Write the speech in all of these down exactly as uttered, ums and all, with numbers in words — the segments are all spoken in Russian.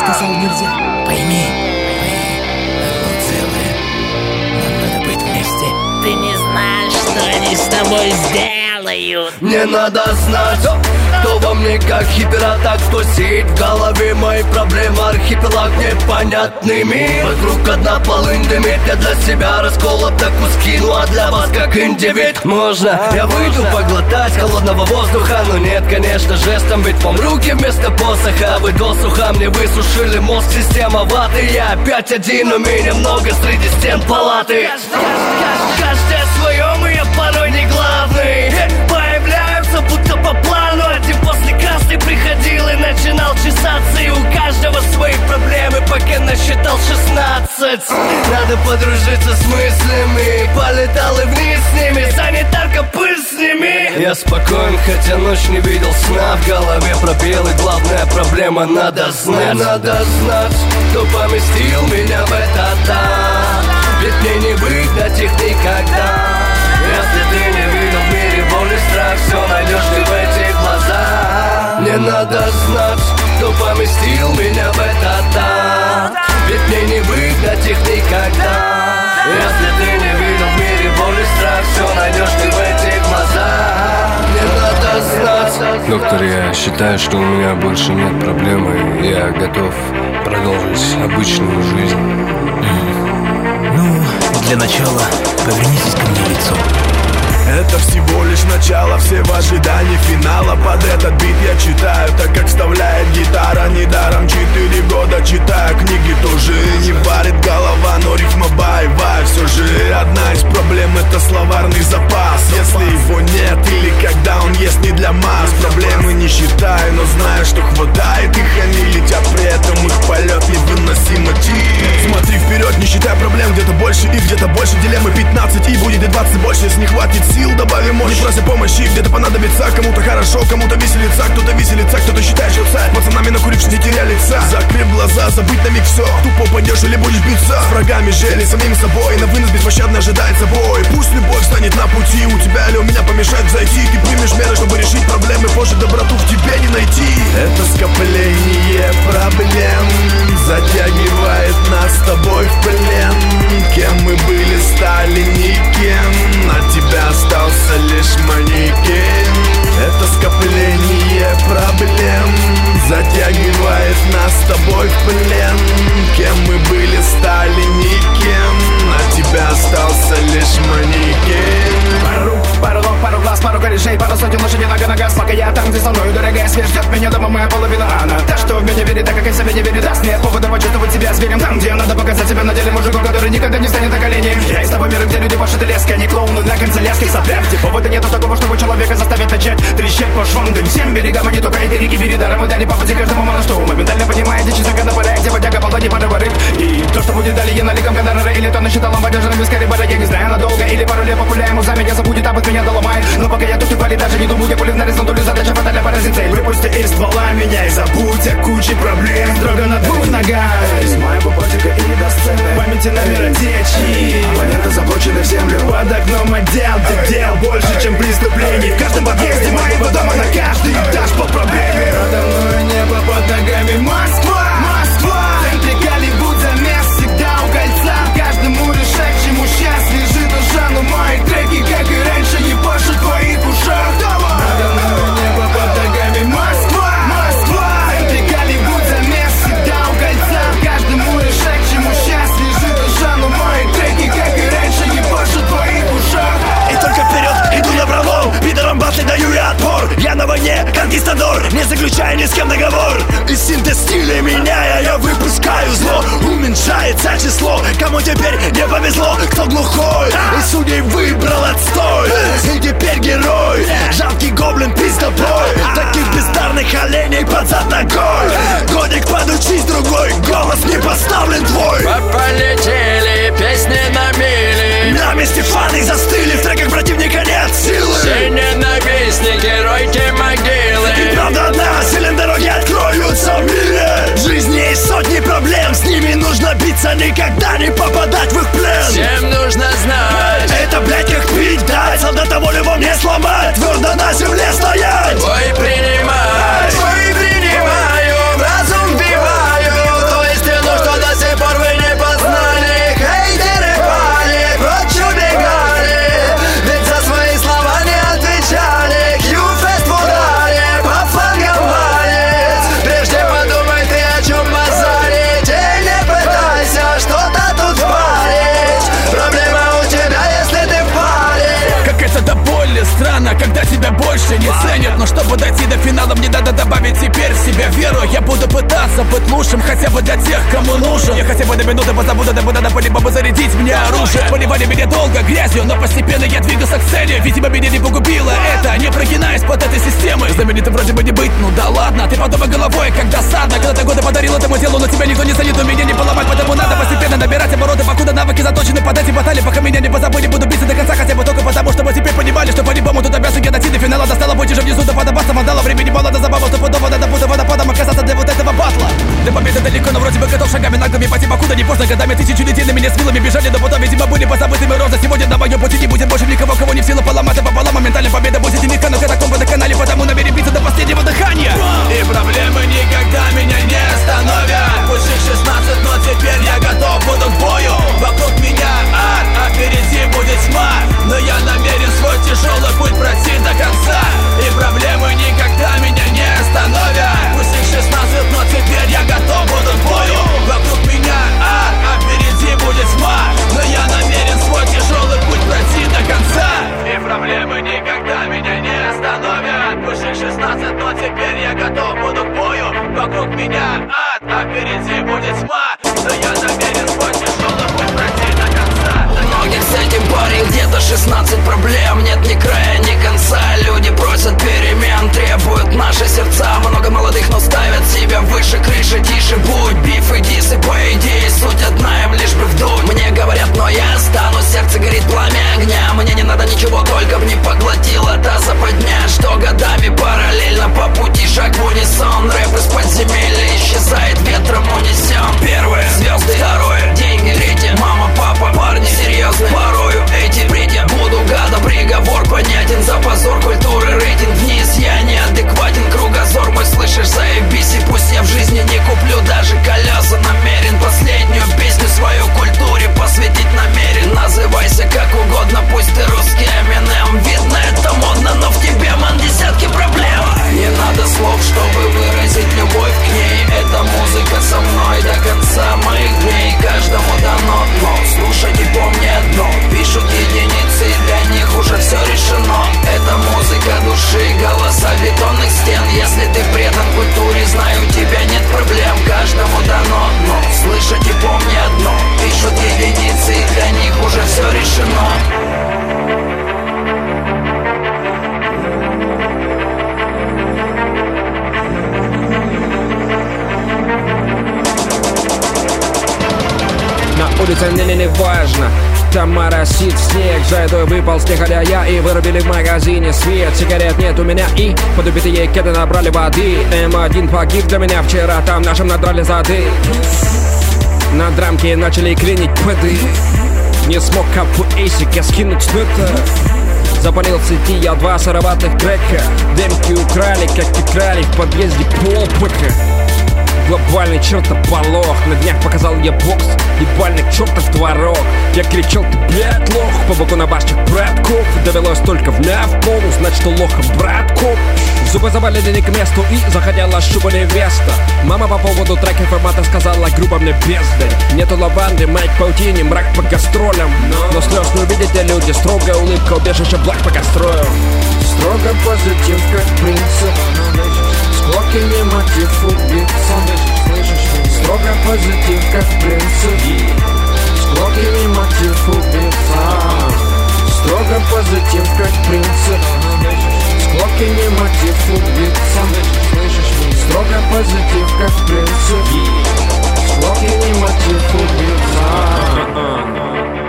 сказал нельзя. Пойми, мы одно целое. Нам надо быть вместе. Ты не знаешь, что они с тобой сделают. Мне надо знать, кто во мне как гиператак, кто сеет в голове мои проблемы. Архипелаг непонятный мир. Вокруг одна полынь дымит. Я для себя расколот на куски, ну а для вас как индивид. Можно, я выйду поглотать холодного воздуха, но нет, конечно, жестом, ведь вам руки вместо посоха. Вы досуха мне высушили мозг, система ваты. Я опять один, у меня много среди стен палаты. Каждый о своем, и я порой не главный. Появляются будто по плану. Один после красный приходил и начинал чесаться. И у каждого свои проблемы, пока насчитал шестнадцать. Надо подружиться с мыслями. Полетал и вниз с ними, санитарка, пыль с ними. Я спокоен, хотя ночь не видел сна. В голове пробел, и главная проблема надо знать. Мне надо знать, кто поместил меня в этот ад. Ведь мне не выгнать их никогда. Если ты не видел в мире боль и страх, все найдешь ты в этих глазах. Мне надо знать, кто поместил меня в этот ад. Ведь мне не выгнать их никогда. Если ты не видел в мире боль и страх, все найдешь ты в этих глазах. Мне надо знать. Доктор, я считаю, что у меня больше нет проблемы. Я готов продолжить обычную жизнь. Ну, для начала повернитесь ко мне лицом. Это всего лишь начало, все в ожидании финала. Под этот бит я читаю, так как вставляет гитара. Недаром четыре года читаю книги, тоже не варит голова, но рифма боевая. Все же одна из проблем — это словарный запас. Если его нет или когда он есть не для масс. Проблемы не считаю, но знаю, что хватает их. Они летят, при этом их полет невыносимо тих. Смотри вперед, не считай проблем, где-то больше их, где-то больше дилеммы. Пятнадцать и будет и двадцать больше, если не хватит сил, добавим мощь. Не прося помощи, где-то понадобится. Кому-то хорошо, кому-то веселится, кто-то веселится, кто-то считает, что царь. Пацанами накурившись, не теряя лица. Закрыв глаза, забыть на миг все. Тупо пойдешь или будешь биться с врагами же или самим собой. На вынос беспощадно ожидает собой. Пусть любовь станет на пути, у тебя или у меня помешает зайти. Ты примешь меры, чтобы решить проблемы, позже доброту в тебе не найти. Это скопление проблем затягивает нас с тобой в плен. Кем мы были, стали никем. От тебя остался лишь манекен. Это скопление проблем затягивает нас с тобой в плен. Кем мы были, стали никем. От тебя остался лишь манекен. Пару рук, пару ног, пару глаз, пару корешей, пару сотен лошадей нога на газ. Пока я там, где со мной, дорогая, свет ждет меня дома моя половина. Она та, что в меня верит, так как и в себе не верит. Даст мне повода почувствовать себя зверем. Там, где надо показать себя на деле мужиком, который никогда не станет на колени. Я из того мира, где люди пашут и леска, не клоуны на канцелярских соплях. Где повода нету такого, чтобы человека заставить начать трещать по швам. Дым всем берегам, а не только эти реки передаром. Мы дали по пути каждому мало что. Моментально понимаете, часака на полях, где водяга, полони, подоворы. И то, что будет далее, наликом гонорара, или то насчитал ламбадяжным вискари бара. Я не знаю, надолго или пару лет популяем узами. Я забудет, а от меня доломает. Но пока я тут и пали, даже не думаю, я пулю нарезал, то ли задача фатальная поразить цель. Выпусти из ствола меня и забудь о куче проблем. Строго на двух ногах, из моего ботика и до сцены. В памяти номера течи, абоненты заблочены в землю. Под окном отдел, ты дел больше, чем преступлений. В каждом подъезде моего дома на каждый этаж по проблеме. Надо мной небо под ногами Москва, Москва. В центре Голливуд замес всегда у кольца. Каждому решающему сейчас лежит душа. Но мои треки, как и раньше, не пашут в твоих ушах. Надо мной небо под ногами Москва, Москва. В центре Голливуд замес всегда у кольца. Каждому решающему сейчас лежит душа. Но мои треки, как и раньше, не пашут в твоих ушах. И только вперед, иду на пролом. Пидорам басы даю я отпор. Я на войне, конкистадор, не заключая ни с кем договор. И синтез стиля меняя, я выпускаю зло. Уменьшается число, кому теперь не повезло. Кто глухой, и судей выбрал отстой. И теперь герой, жалкий гоблин, пиздобой. Таких бездарных оленей под зад ногой. Годик, подучись, другой голос не поставлен твой. Полетели песни на мили. На месте фаны застыли, в треках противника нет силы. Все ненавистники, ройте могилы. И правда одна, силен дороги откроются в мире. В жизни есть сотни проблем, с ними нужно биться, никогда не попадать в их плен. Всем нужно знать, это, блядь, как пить дать. Солдата волю вам не сломать, твердо на земле стоять. бой принимай, бой принимаю, разум вбиваю. больше не ценят. Но чтобы дойти до финала, мне надо добавить теперь в себя веру. Я буду пытаться быть лучшим, хотя бы для тех, кому нужен. Я хотя бы до минуты позабуду, да бы надо либо бы зарядить мне оружие. Поливали меня долго грязью, но постепенно я двигался к цели. Видимо, меня не погубило это, не прогинаясь под этой системой. Знаменитым вроде бы не быть, ну да ладно. Ты подумай головой, как досадно. Когда-то годы подарил этому делу, но тебя никто не ценит, но меня не поломать. Поэтому надо постепенно набирать обороты, покуда навыки заточены под эти баталии. Пока меня не позабыли, буду биться до конца, хотя бы только потому, чтобы теперь понимали, что по-любому тут обязан я дойти до финала. Достало быть уже внизу, до подобаться мандала. Времени мало, до забава, стопудово надо буду водопадом оказаться для вот этого батла. До победы далеко, но вроде бы готов шагами наглыми пойти, покуда не поздно. Годами тысячу людей на меня с вилами бежали, но потом, видимо, были позабытыми розы. Сегодня на моем пути не будет больше никого, кого не в силах поломать, а пополам. Моментально победа будет нелегка, но катакомбы на канале, потому намерен биться до последнего дыхания. И проблемы никогда меня не остановят. Пусть их шестнадцать, но теперь я готов буду к бою. Вокруг меня ад, а впереди будет тьма. Но я намерен свой тяжелый путь пройти до конца. И проблемы никогда меня не остановят. Пусть их шестнадцать, но теперь я готов буду к бою. Вокруг меня ад, а впереди будет тьма. Но я намерен свой тяжелый путь пройти до конца. И проблемы никогда меня не остановят. Пусть их шестнадцать, но теперь я готов буду к бою. Вокруг меня ад, а впереди будет тьма. Но я намерен свой тяжелый путь пройти до конца. Многих с этим парень, где-то шестнадцать проблем. Нет ни края, ни конца. Люди просят перемен, требуют наши сердца. Много молодых, но ставят себя выше крыши. Тише будь, биф и дисы, по идее суть одна, им лишь бы вдуть. Мне говорят, но я останусь, сердце горит пламя огня. Мне не надо ничего, только б не поглотила та западня, что годами параллельно по пути шаг в унисон. Рэп из подземелья исчезает, ветром унесен. Первое, звезды, второе, деньги, третье, мама, папа, парни серьезные. Порою эти бредя, буду гадом, приговор понятен. За позор культуры рейтинг вниз, я неадекватен. Кругозор мой, слышишь, заебись. И пусть я в жизни не куплю даже колеса, намерен последнюю песню свою культуре посвятить намерен. Называйся как угодно, пусть ты русский Эминем. Видно, это модно, но в тебе, ман, десятки проблем. Не надо слов, чтобы выразить любовь к ней. Эта музыка со мной до конца моих дней. Каждому дано дно, слушать и помни одно. Пишут единицы, и для них уже все решено. Это музыка души, голоса бетонных стен. Если ты предан культуре, знаю, у тебя нет проблем. Каждому дано дно, слышать и помни одно. Пишут единицы, и для них уже все решено. На улице мне не, не важно, там моросит снег. За едой выпал снег, а я и вырубили в магазине свет. Сигарет нет у меня и под убитые кеды набрали воды. эм один погиб для меня вчера, там нашим надрали зады. На драмке начали клинить пэды. Не смог как в эйсике скинуть что-то. Запалил в сети я два сыроватых трека. Демки украли, как и крали в подъезде полпыка. Глобальный чертополох. На днях показал я бокс, ебальный чертов творог. Я кричал, ты, блядь, лох. По боку на башнях братков. Довелось только вня в пол узнать, что лоха братков. Зубы завалили не к месту и заходила шуба невеста. Мама по поводу трека формата сказала грубо мне бездарь. Нету лаванды, майк в паутине, мрак по гастролям. Но слез не увидите люди, строгая улыбка, убежище благ по гастрою. Строго позитив, как принцип. Склоки не мотив убийца. Строго позитив, как принцип. Склоки не мотив убийца. Строго позитив, как принцип. Склоки не мотив убийца. Строго позитив, как принцип. Склоки не мотив убийца.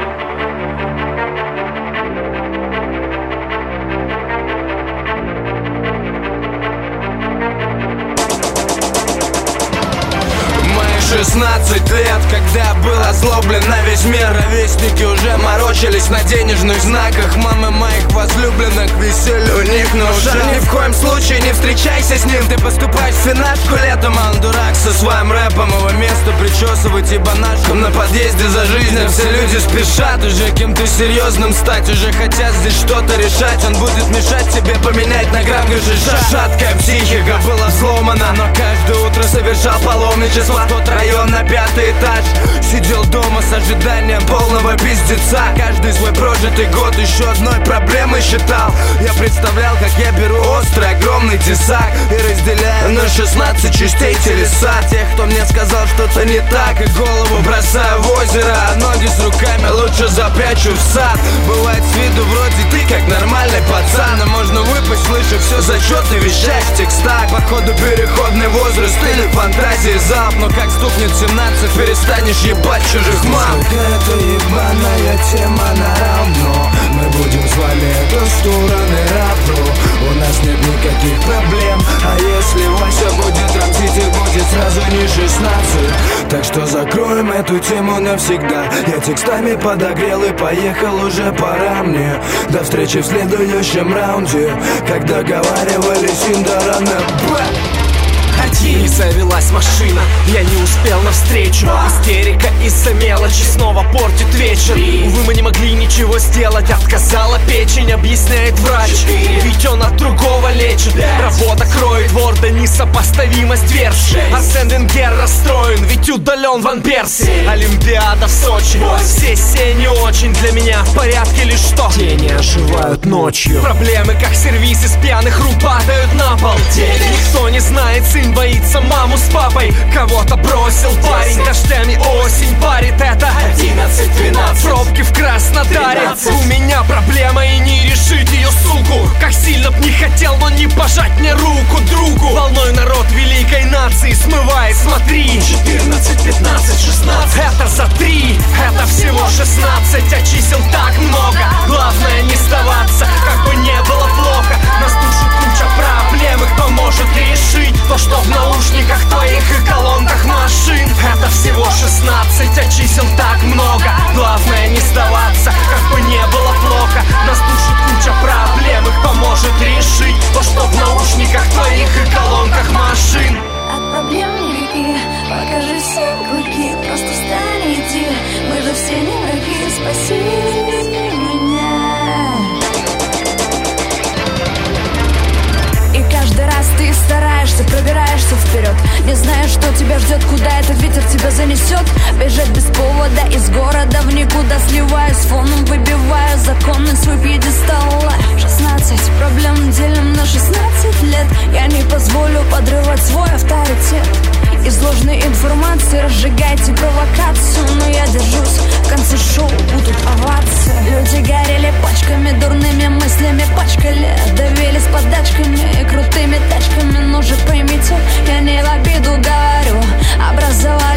шестнадцать лет, когда был озлоблен на весь мир. Ровесники уже морочились на денежных знаках. Мамы моих возлюбленных веселье у них на ушах. Ни в коем случае не встречайся с ним. Ты поступаешь в финатку летом, а он дурак со своим рэпом. Его место причесывать ибо нашим. На подъезде за жизнью все люди спешат уже кем-то серьезным стать. Уже хотят здесь что-то решать. Он будет мешать тебе поменять на грамм гашиша. Шаткая психика была сломана, но каждое утро совершал паломничество в тот район, вел на пятый этаж. Сидел дома с ожиданием полного пиздеца. Каждый свой прожитый год еще одной проблемой считал. Я представлял, как я беру острый огромный тесак и разделяю на шестнадцать частей телеса. Тех, кто мне сказал что-то не так, и голову бросаю в озеро, а ноги с руками лучше запрячу в сад. Бывает с виду вроде ты как нормальный пацан, но можно выпасть, слыша все зачеты, вещать в текстах. Походу переходный возраст или фантазии залп. Но как стукнет семнадцать, перестанешь ебать чужих мам. Это ебаная тема на равно. Мы будем с вами эту стороны равно. У нас нет никаких проблем. А если Вася будет рамсить, и будет сразу не шестнадцать. Так что закроем эту тему навсегда. Я текстами подогрел и поехал, уже пора мне. До встречи в следующем раунде, как договаривались Индорана. И завелась машина, я не успел навстречу. Истерика из-за мелочи снова портит вечер. Увы, мы не могли ничего сделать, отказала печень, объясняет врач. Ведь он от другого лечит. Работа кроет ворда, несопоставимость верш. Арсен Венгер расстроен, ведь удален Ван Перси. Олимпиада в Сочи, сессия не очень. Для меня в порядке лишь что тени оживают ночью. Проблемы как сервис из пьяных рук падают на пол. Никто не знает, сын боится маму с папой. Кого-то бросил парень, дождями осень парит. Это одиннадцать двенадцать, пробки в Краснодаре. У меня проблема и не решить ее, суку. Как сильно б не хотел, но не пожать мне руку другу. Волной народ великой нации смывает, смотри. Четырнадцать, пятнадцать, шестнадцать, это за три. Это всего шестнадцать, а чисел так много. Главное не сдаваться, как бы не было плохо. Нас душит куча проблем, их поможет решить то, что в наушниках твоих и колонках машин. Это всего шестнадцать, а чисел так много. Главное не сдаваться, как бы не было плохо. Нас душит куча проблем, их поможет решить то, что в наушниках твоих и колонках машин. От проблем никаких, покажи всем клыки. Просто встань и иди, мы же все не враги. Спаси меня. И каждый раз ты стараешься, пробираешься вперед, не зная, что тебя ждет, куда этот ветер тебя занесет. Бежать без повода из города в никуда, сливаюсь с фоном, выбиваю законный свой пьедестал. Шестнадцать проблем делим на шестнадцать лет. Я не позволю подрывать свой авторитет. Из ложной информации разжигайте провокацию, но я держусь, в конце шоу будут овации. Люди горели пачками, дурными мыслями пачкали, давились подачками и крутыми тачками. Но же поймите, я не в обиду говорю, образование